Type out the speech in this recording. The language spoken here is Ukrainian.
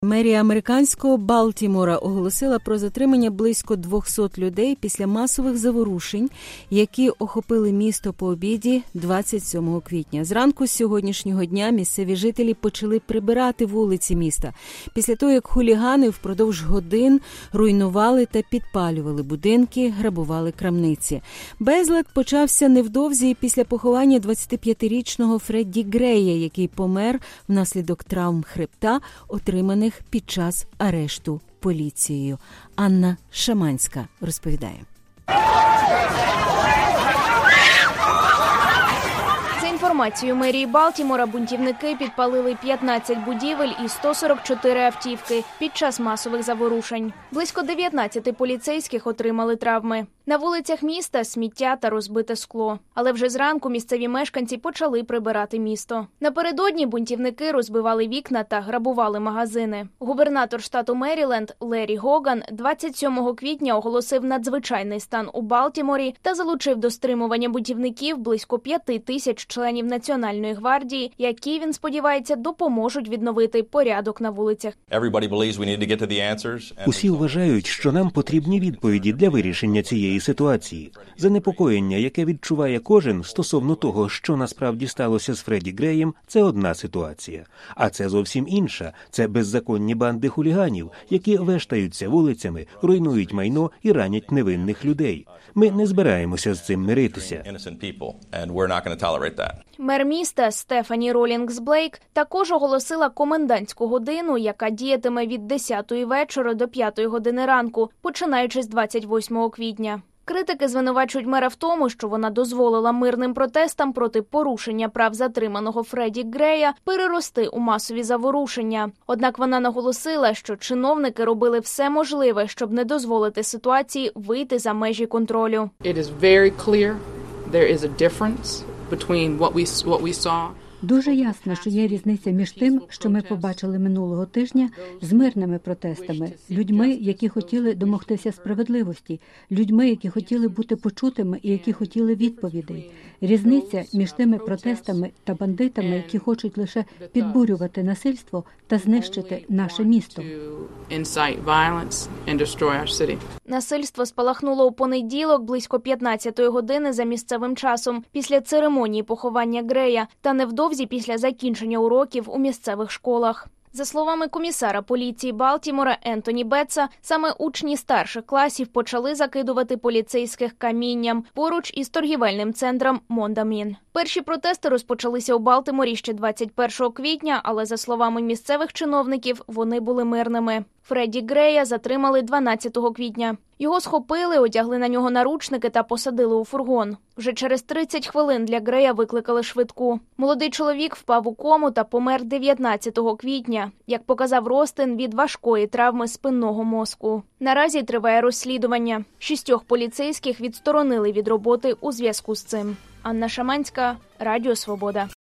Мерія американського Балтімора оголосила про затримання близько 200 людей після масових заворушень, які охопили місто по обіді 27 квітня. Зранку сьогоднішнього дня місцеві жителі почали прибирати вулиці міста, після того, як хулігани впродовж годин руйнували та підпалювали будинки, грабували крамниці. Безлад почався невдовзі після поховання 25-річного Фредді Грея, який помер внаслідок травм хребта, отриманих під час арешту поліцією. Анна Шаманська розповідає. За інформацією мерії Балтімора, бунтівники підпалили 15 будівель і 144 автівки під час масових заворушень. Близько 19 поліцейських отримали травми. На вулицях міста сміття та розбите скло. Але вже зранку місцеві мешканці почали прибирати місто. Напередодні бунтівники розбивали вікна та грабували магазини. Губернатор штату Меріленд Лері Гоган 27 квітня оголосив надзвичайний стан у Балтіморі та залучив до стримування бунтівників близько 5 тисяч членів Національної гвардії, які, він сподівається, допоможуть відновити порядок на вулицях. Усі вважають, що нам потрібні відповіді для вирішення цієї ситуації. Занепокоєння, яке відчуває кожен стосовно того, що насправді сталося з Фредді Греєм, це одна ситуація. А це зовсім інша. Це беззаконні банди хуліганів, які вештаються вулицями, руйнують майно і ранять невинних людей. Ми не збираємося з цим миритися. Мер міста Стефані Ролінгс-Блейк також оголосила комендантську годину, яка діятиме від 10-ї вечора до 5-ї години ранку, починаючи з 28 квітня. Критики звинувачують мера в тому, що вона дозволила мирним протестам проти порушення прав затриманого Фредді Грея перерости у масові заворушення. Однак вона наголосила, що чиновники робили все можливе, щоб не дозволити ситуації вийти за межі контролю. Дуже ясно, що є різниця між тим, що ми побачили минулого тижня з мирними протестами, людьми, які хотіли домогтися справедливості, людьми, які хотіли бути почутими і які хотіли відповідей. Різниця між тими протестами та бандитами, які хочуть лише підбурювати насильство та знищити наше місто. Насильство спалахнуло у понеділок близько 15-ї години за місцевим часом, після церемонії поховання Грея та невдовзі після закінчення уроків у місцевих школах. За словами комісара поліції Балтімора Ентоні Бетса, саме учні старших класів почали закидувати поліцейських камінням поруч із торгівельним центром Мондамін. Перші протести розпочалися у Балтіморі ще 21 квітня, але за словами місцевих чиновників, вони були мирними. Фредді Грея затримали 12 квітня. Його схопили, одягли на нього наручники та посадили у фургон. Вже через 30 хвилин для Грея викликали швидку. Молодий чоловік впав у кому та помер 19 квітня, як показав розтин від важкої травми спинного мозку. Наразі триває розслідування. 6 поліцейських відсторонили від роботи у зв'язку з цим. Анна Шаманська, Радіо Свобода.